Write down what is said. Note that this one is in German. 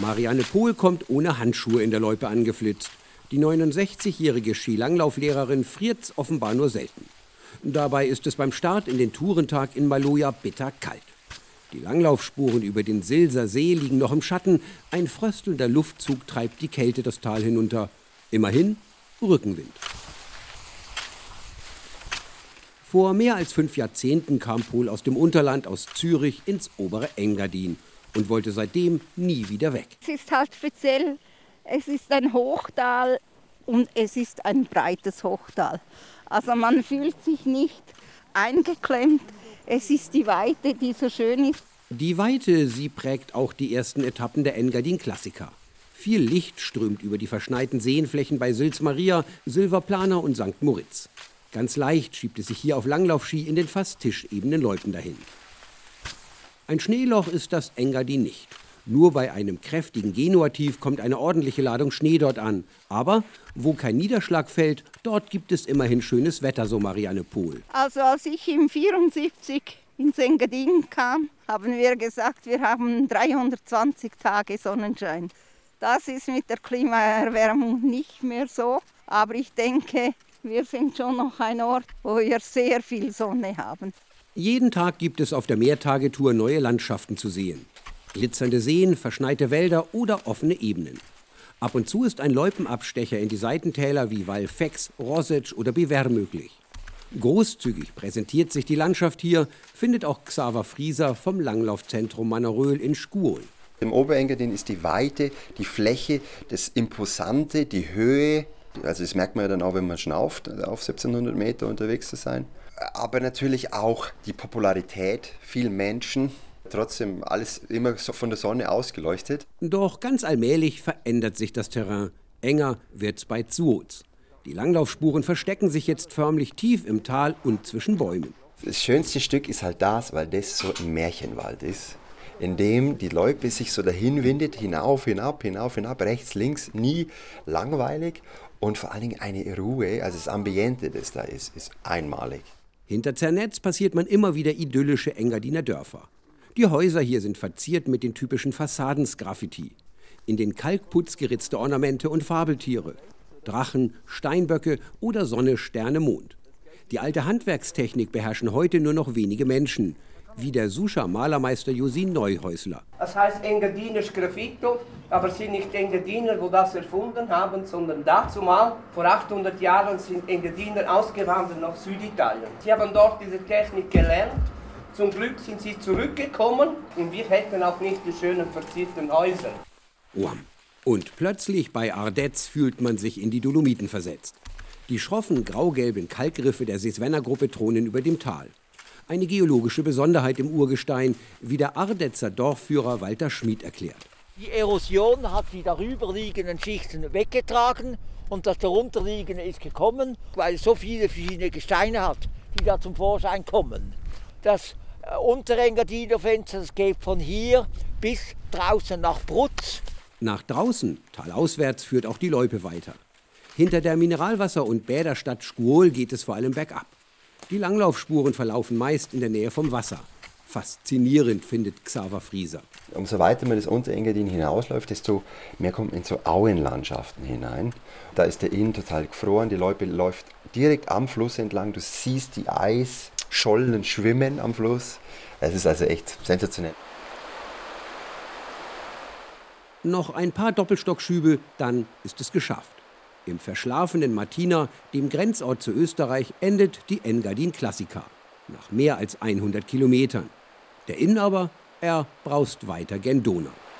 Marianne Pohl kommt ohne Handschuhe in der Loipe angeflitzt. Die 69-jährige Skilanglauflehrerin friert's offenbar nur selten. Dabei ist es beim Start in den Tourentag in Maloja bitterkalt. Die Langlaufspuren über den Silser See liegen noch im Schatten. Ein fröstelnder Luftzug treibt die Kälte das Tal hinunter. Immerhin Rückenwind. Vor mehr als 5 Jahrzehnten kam Pohl aus dem Unterland, aus Zürich, ins obere Engadin und wollte seitdem nie wieder weg. Es ist halt speziell, es ist ein Hochtal und es ist ein breites Hochtal. Also man fühlt sich nicht eingeklemmt, es ist die Weite, die so schön ist. Die Weite, sie prägt auch die ersten Etappen der Engadin-Klassiker. Viel Licht strömt über die verschneiten Seenflächen bei Sils Maria, Silvaplana und St. Moritz. Ganz leicht schiebt es sich hier auf Langlaufski in den fast tischebenen Loipen dahin. Ein Schneeloch ist das Engadin nicht. Nur bei einem kräftigen Genuativ kommt eine ordentliche Ladung Schnee dort an. Aber wo kein Niederschlag fällt, dort gibt es immerhin schönes Wetter, so Marianne Pohl. Also als ich im 1974 ins Engadin kam, haben wir gesagt, wir haben 320 Tage Sonnenschein. Das ist mit der Klimaerwärmung nicht mehr so, aber ich denke, wir sind schon noch ein Ort, wo wir sehr viel Sonne haben. Jeden Tag gibt es auf der Mehrtagetour neue Landschaften zu sehen. Glitzernde Seen, verschneite Wälder oder offene Ebenen. Ab und zu ist ein Loipenabstecher in die Seitentäler wie Val Fex, Rosec oder Biver möglich. Großzügig präsentiert sich die Landschaft hier, findet auch Xaver Frieser vom Langlaufzentrum Manneröhl in Schkuol. Im Oberengadin ist die Weite, die Fläche, das Imposante, die Höhe. Also das merkt man ja dann auch, wenn man schnauft, auf 1700 Meter unterwegs zu sein. Aber natürlich auch die Popularität, viele Menschen, trotzdem alles immer so von der Sonne ausgeleuchtet. Doch ganz allmählich verändert sich das Terrain. Enger wird's bei Zuoz. Die Langlaufspuren verstecken sich jetzt förmlich tief im Tal und zwischen Bäumen. Das schönste Stück ist halt das, weil das so ein Märchenwald ist, in dem die Loipe sich so dahin windet, hinauf, hinab, rechts, links, nie langweilig. Und vor allen Dingen eine Ruhe, also das Ambiente, das da ist einmalig. Hinter Zernetz passiert man immer wieder idyllische Engadiner Dörfer. Die Häuser hier sind verziert mit den typischen Fassadensgraffiti. In den Kalkputz geritzte Ornamente und Fabeltiere. Drachen, Steinböcke oder Sonne, Sterne, Mond. Die alte Handwerkstechnik beherrschen heute nur noch wenige Menschen, wie der Suscher Malermeister Josin Neuhäusler. Das heißt engadinisch Graffito, aber es sind nicht Engadiner, die das erfunden haben, sondern dazumal, vor 800 Jahren, sind Engadiner ausgewandert nach Süditalien. Sie haben dort diese Technik gelernt, zum Glück sind sie zurückgekommen und wir hätten auch nicht die schönen verzierten Häuser. Und plötzlich bei Ardez fühlt man sich in die Dolomiten versetzt. Die schroffen graugelben Kalkriffe der Sesvenna-Gruppe thronen über dem Tal. Eine geologische Besonderheit im Urgestein, wie der Ardetzer Dorfführer Walter Schmid erklärt. Die Erosion hat die darüberliegenden Schichten weggetragen und das darunterliegende ist gekommen, weil es so viele verschiedene Gesteine hat, die da zum Vorschein kommen. Das untere Engadiner Fenster, das geht von hier bis draußen nach Brutz. Nach draußen, talauswärts, führt auch die Loipe weiter. Hinter der Mineralwasser- und Bäderstadt Schkuol geht es vor allem bergab. Die Langlaufspuren verlaufen meist in der Nähe vom Wasser. Faszinierend, findet Xaver Frieser. Umso weiter man das Unterengadin hinausläuft, desto mehr kommt man in so Auenlandschaften hinein. Da ist der Inn total gefroren, die Loipe läuft direkt am Fluss entlang. Du siehst die Eisschollen schwimmen am Fluss. Es ist also echt sensationell. Noch ein paar Doppelstockschübe, dann ist es geschafft. Im verschlafenen Martina, dem Grenzort zu Österreich, endet die Engadin-Klassiker. Nach mehr als 100 Kilometern. Der Inn aber, er braust weiter gen Donau.